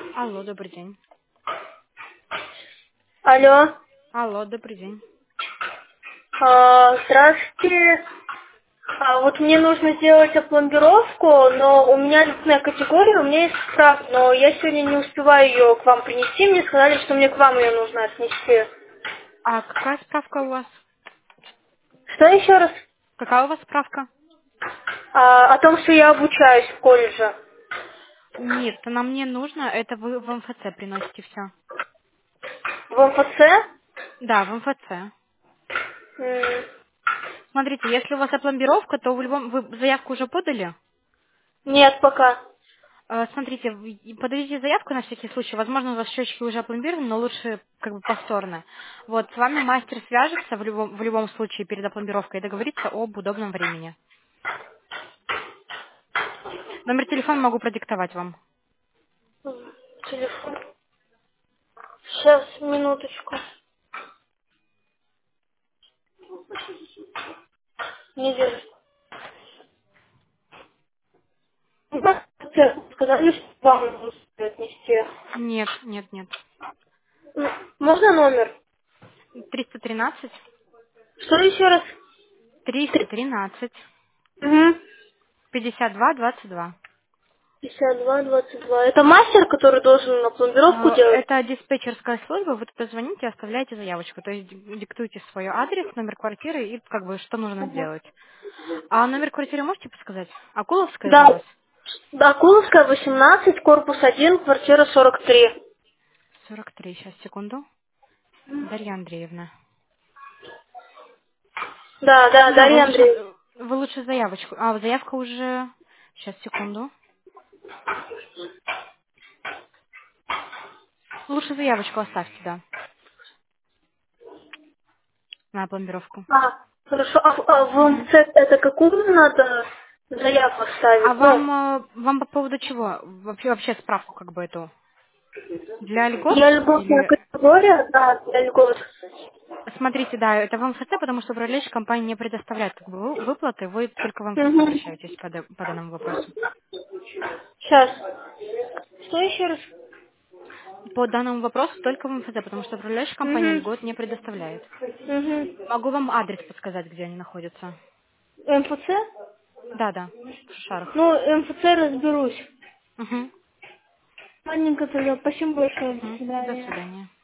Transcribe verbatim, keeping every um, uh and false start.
Алло, добрый день. Алло. Алло, добрый день. А, здравствуйте. А, вот мне нужно сделать опломбировку, но у меня льготная категория, у меня есть справка, но я сегодня не успеваю ее к вам принести. Мне сказали, что мне к вам ее нужно отнести. А какая справка у вас? Что еще раз? Какая у вас справка? А, о том, что я обучаюсь в колледже. Нет, нам не нужно, это вы в МФЦ приносите все. В МФЦ? Да, в МФЦ. М, Смотрите, если у вас опломбировка, то в любом... Вы заявку уже подали? Нет, пока. Э, Смотрите, вы- и подадите заявку на всякий случай. Возможно, у вас счетчики уже опломбированы, но лучше как бы повторно. Вот, с вами мастер свяжется в любом, в любом случае перед опломбировкой и договорится об удобном времени. Номер телефона могу продиктовать вам. М, Телефон. Сейчас, минуточку. Не держи. Сказали, что вам нужно отнести. Нет, нет, нет. М, Можно номер? триста тринадцать, Что еще раз? триста тринадцать, Угу. пятьдесят два двадцать два. пятьдесят два двадцать два. Это мастер, который должен на пломбировку А, делать? Это диспетчерская служба, вы туда звоните, оставляете заявочку, то есть ди- диктуете свой адрес, номер квартиры и как бы что нужно Мгм. сделать. А номер квартиры можете подсказать? Акуловская же у Да. вас? Да, Акуловская, восемнадцать, корпус один, квартира сорок три. сорок три, сейчас, секунду. Дарья Андреевна. Да, да, Да, вы Дарья лучше, Андреевна. вы лучше заявочку. А, вот заявка уже... Сейчас, секунду. Лучше заявочку оставьте, да, на пломбировку. А, хорошо. А, в а в Мгм. МЦ это какую надо заявку А ставить? Ну, вам, э, вам по поводу чего? Вообще, вообще справку как бы эту? Для льгот я льготная или... категория, да, для льгот. Смотрите, да, это в МФЦ, потому что управляющая компания не предоставляет как бы вы- выплаты, вы только в МФЦ Угу. обращаетесь по, да- по данному вопросу. Сейчас. Что еще раз? По данному вопросу только в МФЦ, потому что управляющая компания Угу. льгот не предоставляет. Угу. Могу вам адрес подсказать, где они находятся. МФЦ? Да, да, в Шушарах. Ну, МФЦ разберусь. Угу. Ладненько тогда. Спасибо большое. До Угу. До свидания. свидания.